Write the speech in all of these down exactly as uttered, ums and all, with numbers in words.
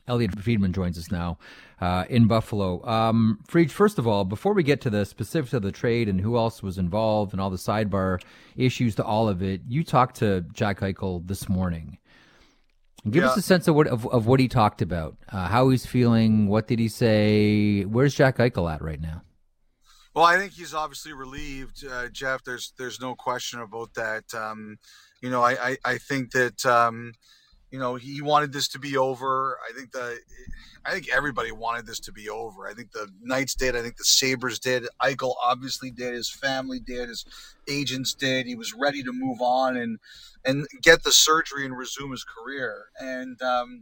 Elliot Friedman joins us now uh, in Buffalo. Um, Fried, first of all, before we get to the specifics of the trade and who else was involved and all the sidebar issues to all of it, you talked to Jack Eichel this morning. Give yeah. us a sense of what of, of what he talked about, uh, how he's feeling, what did he say, where's Jack Eichel at right now? Well, I think he's obviously relieved, uh, Jeff. There's there's no question about that. Um, you know, I, I, I think that, um, you know, he wanted this to be over. I think the, I think everybody wanted this to be over. I think the Knights did. I think the Sabres did. Eichel obviously did. His family did. His agents did. He was ready to move on and and get the surgery and resume his career. And, um,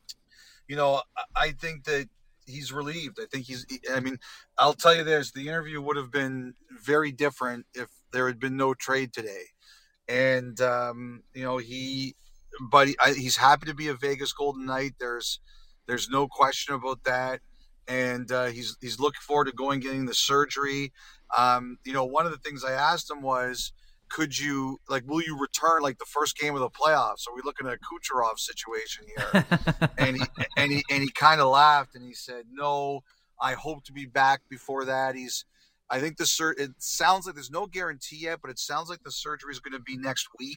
you know, I think that he's relieved. I think he's, I mean, I'll tell you this, the interview would have been very different if there had been no trade today. And, um, you know, he, but he, I, he's happy to be a Vegas Golden Knight. There's, there's no question about that. And uh, he's, he's looking forward to going, getting the surgery. Um, you know, one of the things I asked him was, could you, like, will you return like the first game of the playoffs? Are we looking at a Kucherov situation here? and he and he and he kind of laughed and he said, "No, I hope to be back before that." He's, I think the sur- it sounds like there's no guarantee yet, but it sounds like the surgery is going to be next week.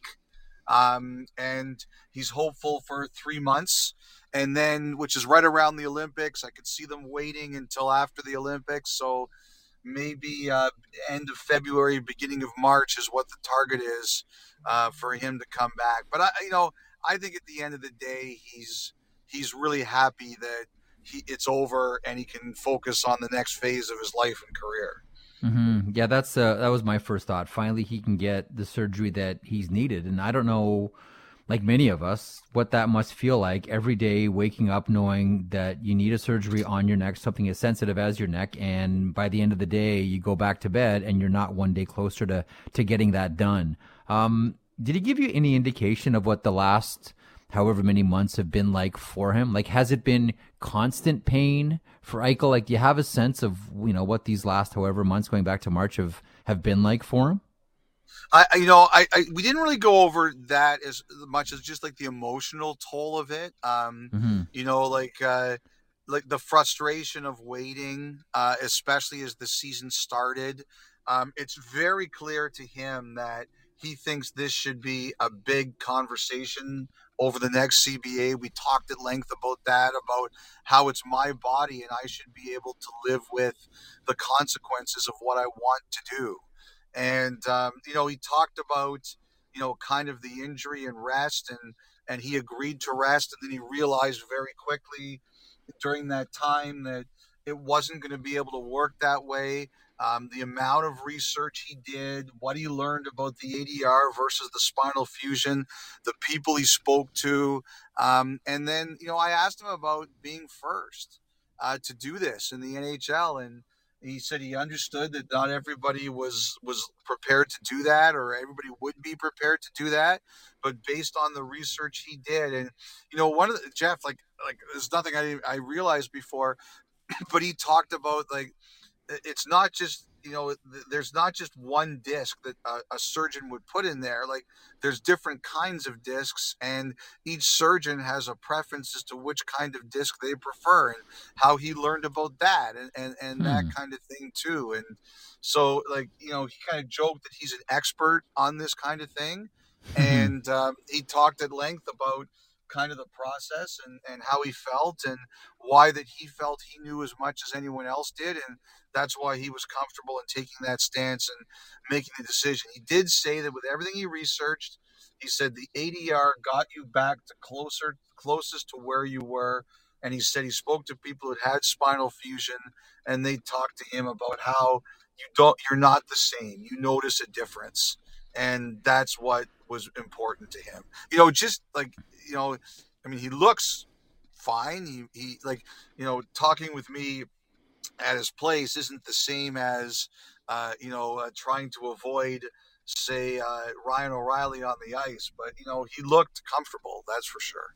Um, and he's hopeful for three months, and then which is right around the Olympics. I could see them waiting until after the Olympics, so. Maybe uh, end of February, beginning of March is what the target is uh, for him to come back. But I, you know, I think at the end of the day, he's he's really happy that he it's over and he can focus on the next phase of his life and career. Mm-hmm. Yeah, that's uh, that was my first thought. Finally, he can get the surgery that he's needed, and I don't know. Like many of us, what that must feel like every day waking up knowing that you need a surgery on your neck, something as sensitive as your neck, and by the end of the day, you go back to bed and you're not one day closer to, to getting that done. Um, did he give you any indication of what the last however many months have been like for him? Like, has it been constant pain for Eichel? Like, do you have a sense of, you know, what these last however months going back to March have, have been like for him? I, you know, I, I, we didn't really go over that as much as just like the emotional toll of it. Um, mm-hmm. You know, like, uh, like the frustration of waiting, uh, especially as the season started. Um, it's very clear to him that he thinks this should be a big conversation over the next C B A. We talked at length about that, about how it's my body and I should be able to live with the consequences of what I want to do. And, um, you know, he talked about, you know, kind of the injury and rest, and, and he agreed to rest. And then he realized very quickly during that time that it wasn't going to be able to work that way. Um, the amount of research he did, what he learned about the A D R versus the spinal fusion, the people he spoke to. Um, and then, you know, I asked him about being first uh, to do this in the N H L. And he said he understood that not everybody was, was prepared to do that, or everybody would be prepared to do that. But based on the research he did, and, you know, one of the, Jeff, like, like there's nothing I, I realized before, but he talked about, like, it's not just, you know, there's not just one disc that a, a surgeon would put in there. Like, there's different kinds of discs, and each surgeon has a preference as to which kind of disc they prefer, and how he learned about that, and, and, and hmm. that kind of thing too. And so, like, you know, he kind of joked that he's an expert on this kind of thing. And um, he talked at length about kind of the process and, and how he felt, and why that he felt he knew as much as anyone else did. And that's why he was comfortable in taking that stance and making the decision. He did say that with everything he researched, he said the A D R got you back to closer, closest to where you were. And he said he spoke to people that had spinal fusion, and they talked to him about how you don't, you're not the same. You notice a difference. And that's what was important to him. You know, just like, you know, I mean, he looks fine. He, he like, you know, talking with me at his place isn't the same as, uh, you know, uh, trying to avoid, say, uh, Ryan O'Reilly on the ice. But, you know, he looked comfortable. That's for sure.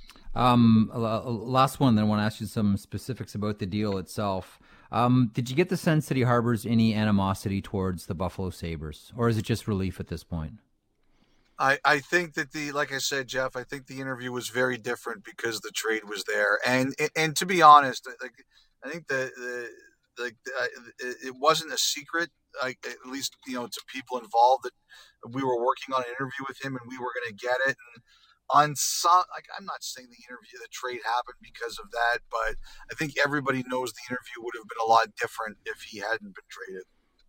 Um, last one, then I want to ask you some specifics about the deal itself. Um, did you get the sense that he harbors any animosity towards the Buffalo Sabres, or is it just relief at this point? I, I think that the like I said, Jeff, I think the interview was very different because the trade was there, and and, and to be honest, like I think the the like uh, it, it wasn't a secret, like at least you know to people involved that we were working on an interview with him and we were going to get it. And on some, like I'm not saying the interview, the trade happened because of that, but I think everybody knows the interview would have been a lot different if he hadn't been traded.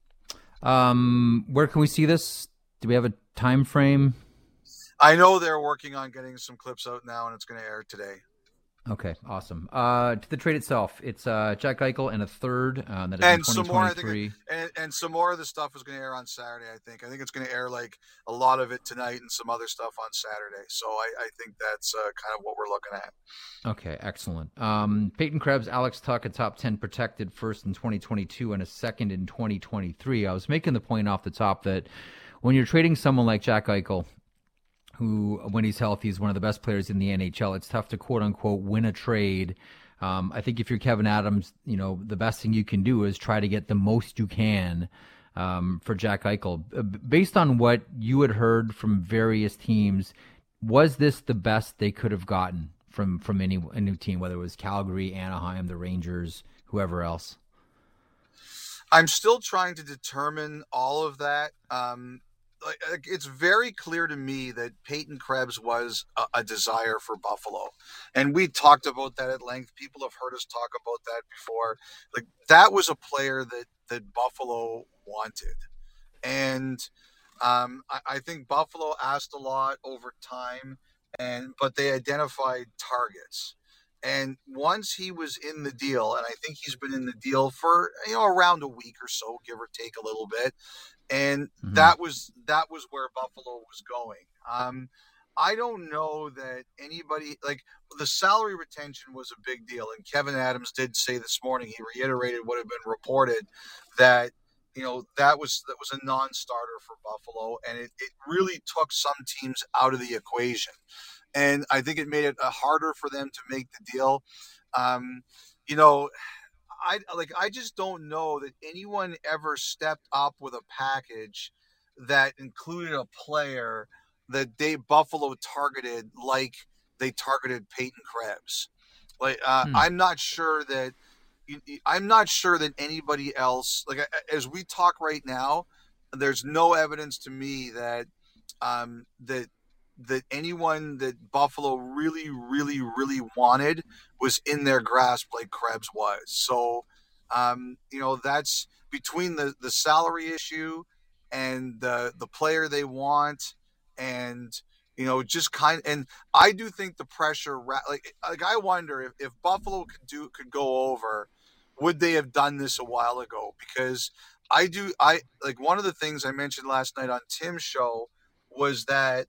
Um, where can we see this? Do we have a time frame? I know they're working on getting some clips out now, and it's going to air today. Okay, awesome. Uh, to the trade itself, it's uh, Jack Eichel and a third. Uh, that is and in some more, I think, and, and some more of the stuff is going to air on Saturday. I think. I think it's going to air like a lot of it tonight, and some other stuff on Saturday. So I, I think that's uh, kind of what we're looking at. Okay, excellent. Um, Peyton Krebs, Alex Tuch, a top ten protected first in twenty twenty-two and a second in twenty twenty-three. I was making the point off the top that when you're trading someone like Jack Eichel, who, when he's healthy, is one of the best players in the N H L, it's tough to quote-unquote win a trade. Um, I think if you're Kevin Adams, you know, the best thing you can do is try to get the most you can um, for Jack Eichel. Based on what you had heard from various teams, was this the best they could have gotten from, from any, any team, whether it was Calgary, Anaheim, the Rangers, whoever else? I'm still trying to determine all of that. Um Like, it's very clear to me that Peyton Krebs was a, a desire for Buffalo. And we talked about that at length. People have heard us talk about that before. Like, that was a player that, that Buffalo wanted. And um, I, I think Buffalo asked a lot over time, and but they identified targets. And once he was in the deal, and I think he's been in the deal for, you know, around a week or so, give or take a little bit, and mm-hmm. that was that was where Buffalo was going. Um, I don't know that anybody, like, the salary retention was a big deal, and Kevin Adams did say this morning, he reiterated what had been reported, that you know that was that was a non-starter for Buffalo, and it, it really took some teams out of the equation, and I think it made it uh, harder for them to make the deal. Um, you know. I like. I just don't know that anyone ever stepped up with a package that included a player that they Buffalo targeted like they targeted Peyton Krebs. Like uh, hmm. I'm not sure that I'm not sure that anybody else. Like as we talk right now, there's no evidence to me that um, that. that anyone that Buffalo really, really, really wanted was in their grasp like Krebs was. So, um, you know, that's between the, the salary issue and the the player they want, and you know, just kind. And I do think the pressure, like, like I wonder if, if Buffalo could do could go over, would they have done this a while ago? Because I do, I like one of the things I mentioned last night on Tim's show was that.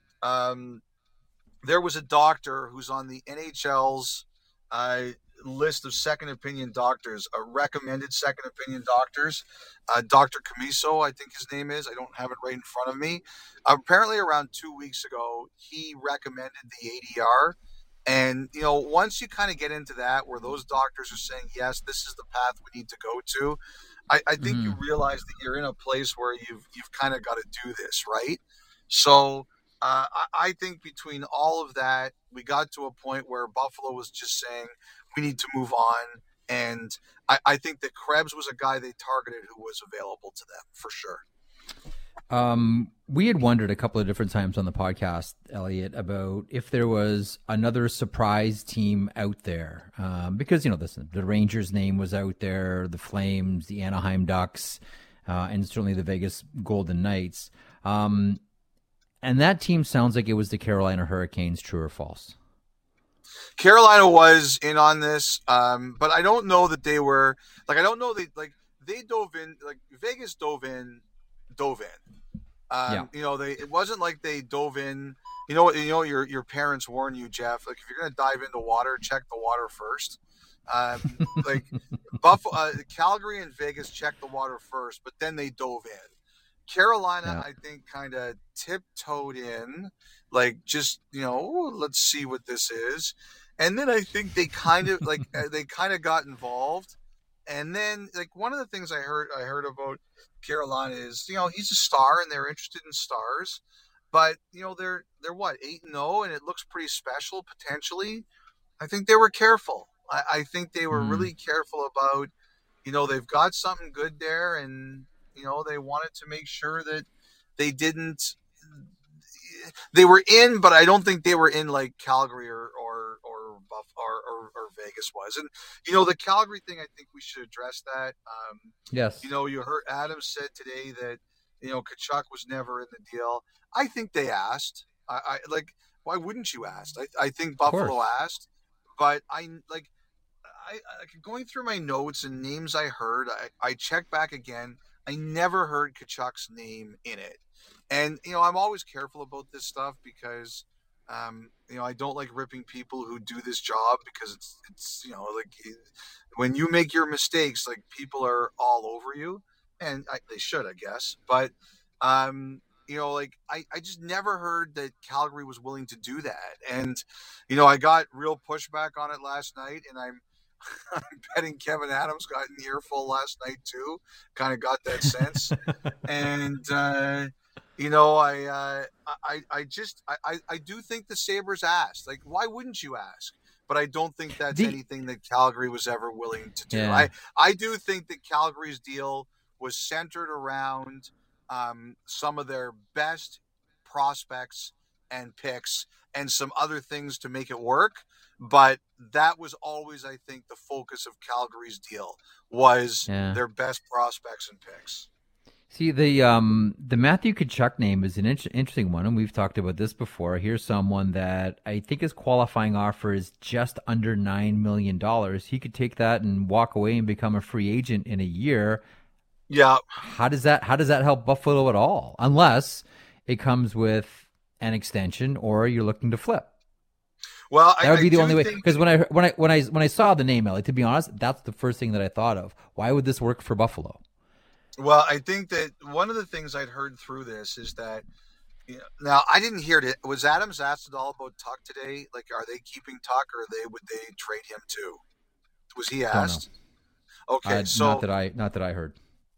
Um, there was a doctor who's on the N H L's uh, list of second opinion doctors, uh, recommended second opinion doctors. Uh, Doctor Camiso, I think his name is. I don't have it right in front of me. Uh, apparently, around two weeks ago, he recommended the A D R. And, you know, once you kind of get into that, where those doctors are saying, yes, this is the path we need to go to, I, I think mm-hmm. you realize that you're in a place where you've you've kind of got to do this, right? So. Uh, I, I think between all of that, we got to a point where Buffalo was just saying we need to move on. And I, I think that Krebs was a guy they targeted who was available to them for sure. Um, we had wondered a couple of different times on the podcast, Elliot, about if there was another surprise team out there. Um, because, you know, listen, the Rangers name was out there, the Flames, the Anaheim Ducks, uh, and certainly the Vegas Golden Knights. Um, And that team sounds like it was the Carolina Hurricanes, true or false? Carolina was in on this, um, but I don't know that they were like I don't know they like they dove in like Vegas dove in, dove in. Um, yeah. You know, they it wasn't like they dove in. You know what? You know your your parents warn you, Jeff. Like if you're gonna dive into water, check the water first. Um, like Buffalo, uh, Calgary, and Vegas checked the water first, but then they dove in. Carolina, yeah. I think, kind of tiptoed in, like just you know, let's see what this is, and then I think they kind of like they kind of got involved, and then like one of the things I heard I heard about Carolina is you know he's a star and they're interested in stars, but you know they're they're what eight and zero, and it looks pretty special potentially. I think they were careful. I, I think they were Mm. really careful about, you know, they've got something good there, and you know they wanted to make sure that they didn't. They were in, but I don't think they were in like Calgary or or or Buff or, or, or Vegas was. And you know the Calgary thing, I think we should address that. Um, you Yes. know, you heard Adams said today that you know Kachuk was never in the deal. I think they asked. I, I like. Why wouldn't you ask? I, I think Of Buffalo course. asked, but I like. I, I going through my notes and names I heard. I, I checked back again. I never heard Kachuk's name in it, and you know I'm always careful about this stuff because um, you know I don't like ripping people who do this job because it's it's you know like when you make your mistakes, like people are all over you, and I, they should, I guess. But um, you know, like I, I just never heard that Calgary was willing to do that, and you know I got real pushback on it last night, and I'm I'm betting Kevin Adams got an earful last night too. Kind of got that sense, and uh, you know, I, uh, I, I just, I, I do think the Sabres asked. Like, why wouldn't you ask? But I don't think that's The anything that Calgary was ever willing to do. yeah. I, I do think that Calgary's deal was centered around um, some of their best prospects and picks and some other things to make it work. But that was always, I think, the focus of Calgary's deal was Yeah. their best prospects and picks. See, the um the Matthew Kachuk name is an in- interesting one, and we've talked about this before. Here's someone that I think his qualifying offer is just under nine million dollars. He could take that and walk away and become a free agent in a year. Yeah. How does that how does that help Buffalo at all? Unless it comes with an extension or you're looking to flip. Well, That I, would I be the do only way. think Because when I when I when I when I saw the name, Ellie, to be honest, that's the first thing that I thought of. Why would this work for Buffalo? Well, I think that one of the things I'd heard through this is that you know, now I didn't hear it. Was Adams asked at all about Tuck today? Like, are they keeping Tuck, or they would they trade him too? Was he Don't know. asked? Okay, Uh, not so that I not that I heard.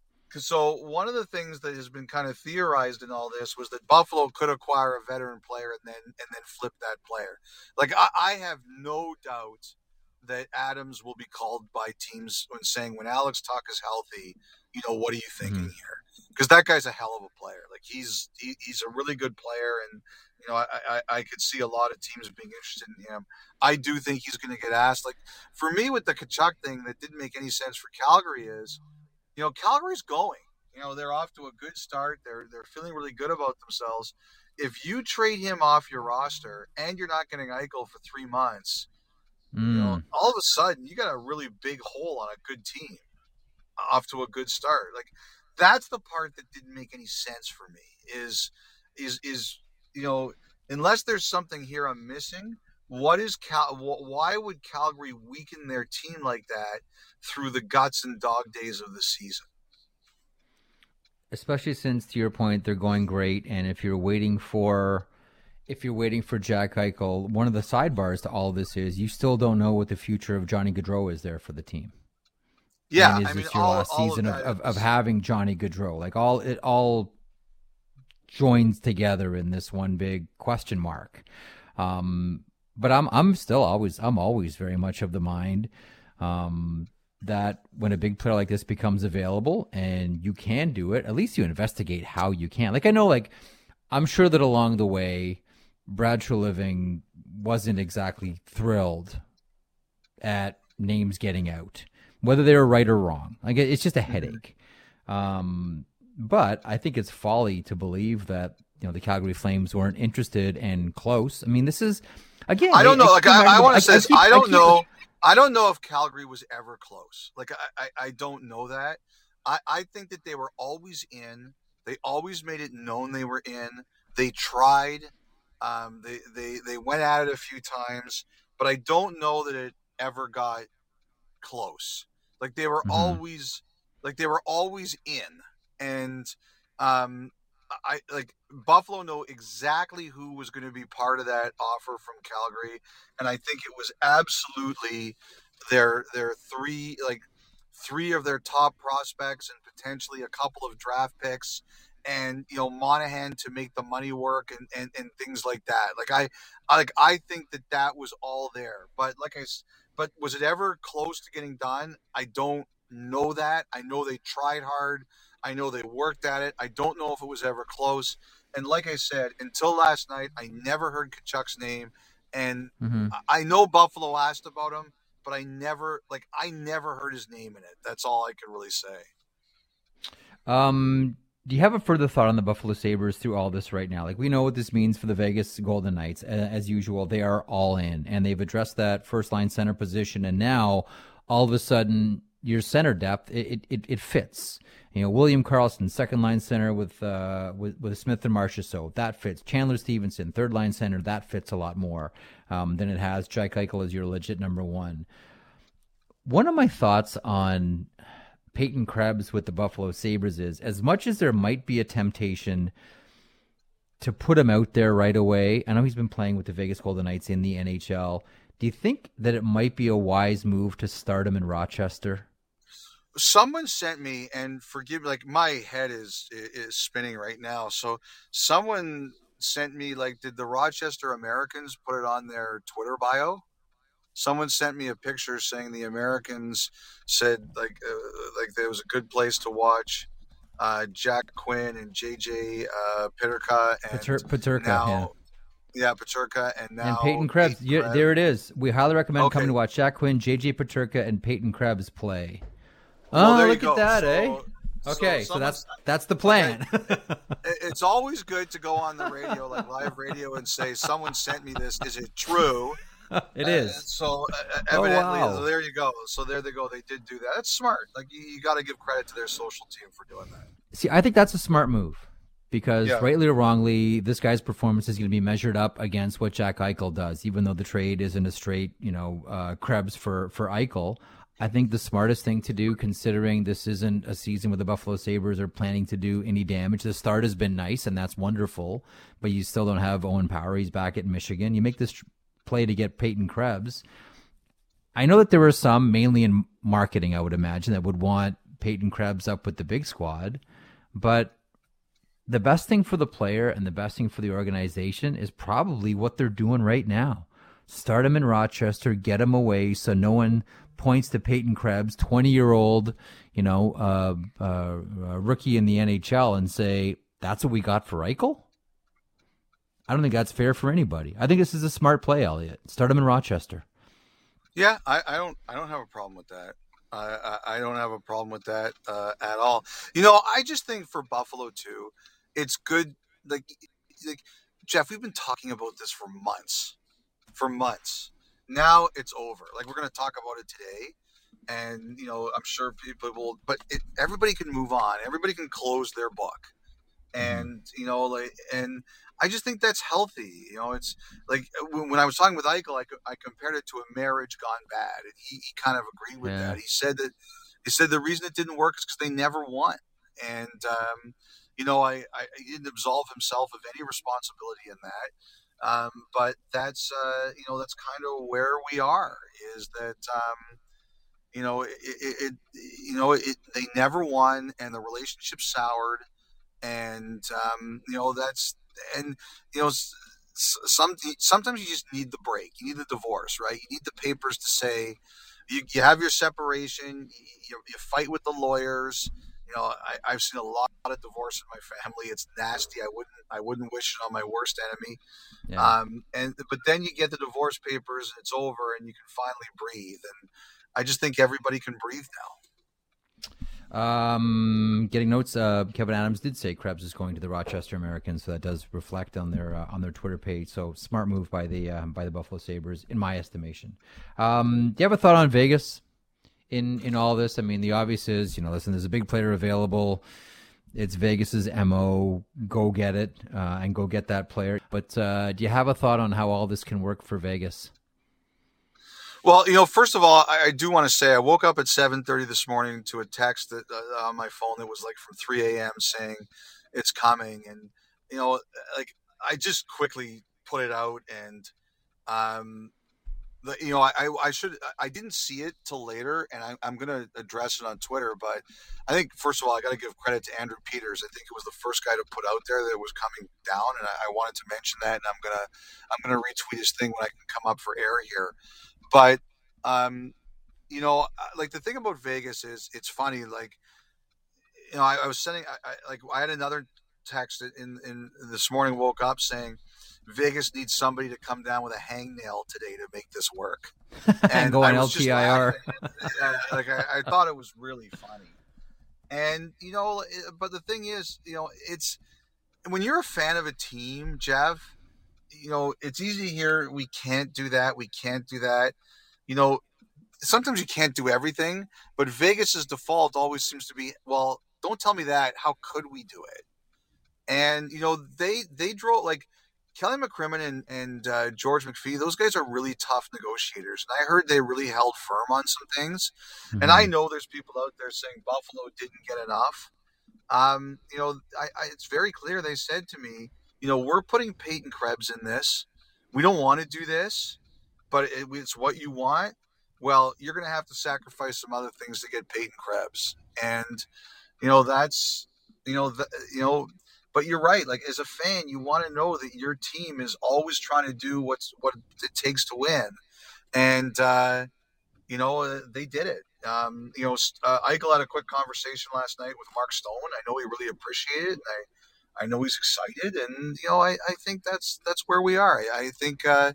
so one of the things that has been kind of theorized in all this was that Buffalo could acquire a veteran player and then and then flip that player. Like I, I have no doubt that Adams will be called by teams when saying when Alex Tuck is healthy, you know, what are you thinking Mm-hmm. here? Because that guy's a hell of a player. Like he's he, he's a really good player, and you know I, I I could see a lot of teams being interested in him. I do think he's going to get asked. Like for me with the Kachuk thing, that didn't make any sense for Calgary is you know, Calgary's going. You know, they're off to a good start. They're they're feeling really good about themselves. If you trade him off your roster and you're not getting Eichel for three months, you know, Mm. all of a sudden you got a really big hole on a good team off to a good start. Like that's the part that didn't make any sense for me. Is is is you know, unless there's something here I'm missing, what is Cal? Why would Calgary weaken their team like that through the guts and dog days of the season? Especially since, to your point, they're going great, and if you're waiting for if you're waiting for Jack Eichel, one of the sidebars to all of this is you still don't know what the future of Johnny Gaudreau is there for the team. I Yeah, mean, is I mean, this your all last all of season of, that of, of is having Johnny Gaudreau? Like all it all joins together in this one big question mark. Um, but I'm I'm still always I'm always very much of the mind um, that when a big player like this becomes available and you can do it, at least you investigate how you can. Like I know, like I'm sure that along the way, Brad Treliving wasn't exactly thrilled at names getting out, whether they were right or wrong. Like it's just a headache. Um, but I think it's folly to believe that you know the Calgary Flames weren't interested and close. I mean, this is again. I don't know. I, I like keep I, I reminding- want to say this. keep- I don't keep- know. I don't know if Calgary was ever close. Like I, I, I don't know that. I, I think that they were always in. They always made it known they were in. They tried. Um, they, they, they went at it a few times, but I don't know that it ever got close. Like they were Mhm. always, like they were always in, and um, I like Buffalo know exactly who was going to be part of that offer from Calgary, and I think it was absolutely their their three like three of their top prospects and potentially a couple of draft picks, and you know Monahan to make the money work and, and, and things like that. Like I, I like I think that that was all there. But like I, but was it ever close to getting done? I don't know that. I know they tried hard. I know they worked at it. I don't know if it was ever close. And like I said, until last night, I never heard Kachuk's name. And Mm-hmm. I know Buffalo asked about him, but I never, like, I never heard his name in it. That's all I can really say. Um, do you have a further thought on the Buffalo Sabres through all this right now? Like, we know what this means for the Vegas Golden Knights. As usual, they are all in, and they've addressed that first line center position. And now, all of a sudden, your center depth, it it, it fits. You know, William Karlsson, second line center with uh with, with Smith and Marchessault, that fits. Chandler Stevenson, third line center, that fits a lot more um, than it has Jack Eichel as your legit number one. One of my thoughts on Peyton Krebs with the Buffalo Sabres is, as much as there might be a temptation to put him out there right away, I know he's been playing with the Vegas Golden Knights in the N H L. Do you think that it might be a wise move to start him in Rochester? Someone sent me, and forgive me, like my head is is spinning right now. So someone sent me, like, did the Rochester Americans put it on their Twitter bio? Someone sent me a picture saying the Americans said like uh, like there was a good place to watch uh, Jack Quinn and J J uh, Peterka and Pater- Paterka, now yeah. yeah Paterka and now and Peyton Krebs. Peyton You, Krebs. there it is. We highly recommend Okay. coming to watch Jack Quinn, J J Paterka, and Peyton Krebs play. Well, oh, there look you at go. that, so, eh? Okay, so, so that's that's the plan. It's always good to go on the radio, like live radio, and say, someone sent me this. Is it true? It is. Uh, so uh, evidently, oh, wow. there you go. So there they go. They did do that. That's smart. Like you, you got to give credit to their social team for doing that. See, I think that's a smart move because, yeah. rightly or wrongly, this guy's performance is going to be measured up against what Jack Eichel does. Even though the trade isn't a straight, you know, uh, Krebs for for Eichel, I think the smartest thing to do, considering this isn't a season where the Buffalo Sabres are planning to do any damage. The start has been nice, and that's wonderful, but you still don't have Owen Power. He's back at Michigan. You make this tr- play to get Peyton Krebs. I know that there were some, mainly in marketing, I would imagine, that would want Peyton Krebs up with the big squad, but the best thing for the player and the best thing for the organization is probably what they're doing right now. Start him in Rochester, get him away so no one points to Peyton Krebs, twenty-year-old, you know, uh, uh, uh, rookie in the N H L, and say, that's what we got for Eichel? I don't think that's fair for anybody. I think this is a smart play, Elliot. Start him in Rochester. Yeah, I, I don't I don't have a problem with that. I, I, I don't have a problem with that uh, at all. You know, I just think for Buffalo, too, it's good. Like, like Jeff, we've been talking about this for months. For months. Now it's over. Like, we're going to talk about it today. And, you know, I'm sure people will, but it, everybody can move on. Everybody can close their book. And, you know, like, and I just think that's healthy. You know, it's like when I was talking with Eichel, I, I compared it to a marriage gone bad. And he, he kind of agreed with Yeah. that. He said that, he said the reason it didn't work is because they never won. And, um, you know, I, I, he didn't absolve himself of any responsibility in that. Um, but that's, uh, you know, that's kind of where we are, is that, um, you know, it, it, it you know, it, they never won and the relationship soured. And, um, you know, that's, and, you know, some, sometimes you just need the break. You need the divorce, right? You need the papers to say you, you have your separation, you, you fight with the lawyers. You know, I, I've seen a lot of divorce in my family. It's nasty. I wouldn't, I wouldn't wish it on my worst enemy. Yeah. Um, and, but then you get the divorce papers and it's over and you can finally breathe. And I just think everybody can breathe now. Um, getting notes. Uh, Kevin Adams did say Krebs is going to the Rochester Americans, so that does reflect on their uh, on their Twitter page. So smart move by the uh, by the Buffalo Sabres, in my estimation. Um, do you have a thought on Vegas in in all this? I mean, the obvious is, you know, listen, there's a big player available. It's Vegas's M O. Go get it uh, and go get that player. But uh, do you have a thought on how all this can work for Vegas? Well, you know, first of all, I, I do want to say I woke up at seven thirty this morning to a text that, uh, on my phone that was like from three a.m. saying it's coming. And, you know, like I just quickly put it out. And um, the, you know, I, I should, I didn't see it till later, and I, I'm going to address it on Twitter. But I think, first of all, I got to give credit to Andrew Peters. I think it was the first guy to put out there that it was coming down, and I, I wanted to mention that. And I'm gonna, I'm gonna retweet his thing when I can come up for air here. But, um, you know, like the thing about Vegas is, it's funny. Like, you know, I, I was sending, I, I, like, I had another text in, in this morning. Woke up saying, Vegas needs somebody to come down with a hangnail today to make this work. And go on L T I R. Just, like I, I thought it was really funny. And, you know, but the thing is, you know, it's when you're a fan of a team, Jeff, you know, it's easy to hear we can't do that. We can't do that. You know, sometimes you can't do everything, but Vegas's default always seems to be, well, don't tell me that. How could we do it? And, you know, they, they drove like, Kelly McCrimmon and, and uh, George McPhee, those guys are really tough negotiators. And I heard they really held firm on some things. Mm-hmm. And I know there's people out there saying Buffalo didn't get enough. Um, you know, I, I, it's very clear. They said to me, you know, we're putting Peyton Krebs in this. We don't want to do this, but it, it's what you want. Well, you're going to have to sacrifice some other things to get Peyton Krebs. And, you know, that's, you know, the, you know, but you're right. Like, as a fan, you want to know that your team is always trying to do what's what it takes to win. And, uh, you know, they did it. Um, you know, uh, Eichel had a quick conversation last night with Mark Stone. I know he really appreciated it. And I, I know he's excited. And, you know, I, I think that's that's where we are. I, I think, uh,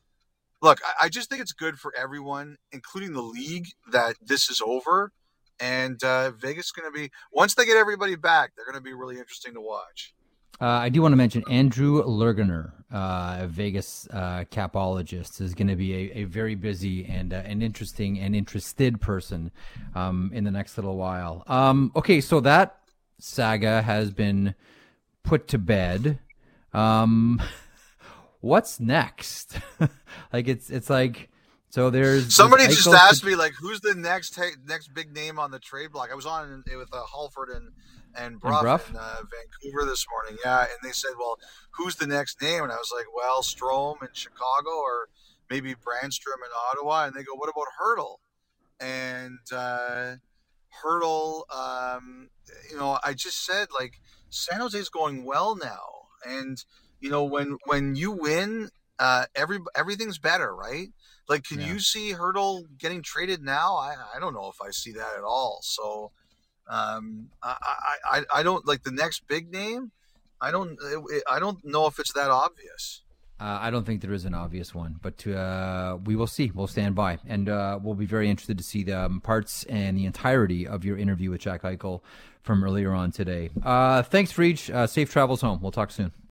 look, I, I just think it's good for everyone, including the league, that this is over. And uh, Vegas is going to be, once they get everybody back, they're going to be really interesting to watch. Uh, I do want to mention Andrew Lergener, uh, a Vegas uh, capologist, is going to be a, a very busy and uh, an interesting and interested person um, in the next little while. Um, okay, so that saga has been put to bed. Um, what's next? like it's it's like. So there's somebody there's just asked to... me, like, who's the next next big name on the trade block? I was on with uh, Halford and and Brough, and Brough? in uh, Vancouver this morning, yeah, and they said, well, who's the next name? And I was like, well, Strome in Chicago, or maybe Brandstrom in Ottawa. And they go, what about Hurdle? And uh, Hurdle, um, you know, I just said, like, San Jose's going well now, and you know, when when you win, uh, every everything's better, right? Like, can yeah. you see Hurdle getting traded now? I, I don't know if I see that at all. So, um, I, I, I don't like the next big name. I don't, I don't know if it's that obvious. Uh, I don't think there is an obvious one, but uh, we will see. We'll stand by, and uh, we'll be very interested to see the um, parts and the entirety of your interview with Jack Eichel from earlier on today. Uh, thanks, Friedge. Uh, safe travels home. We'll talk soon.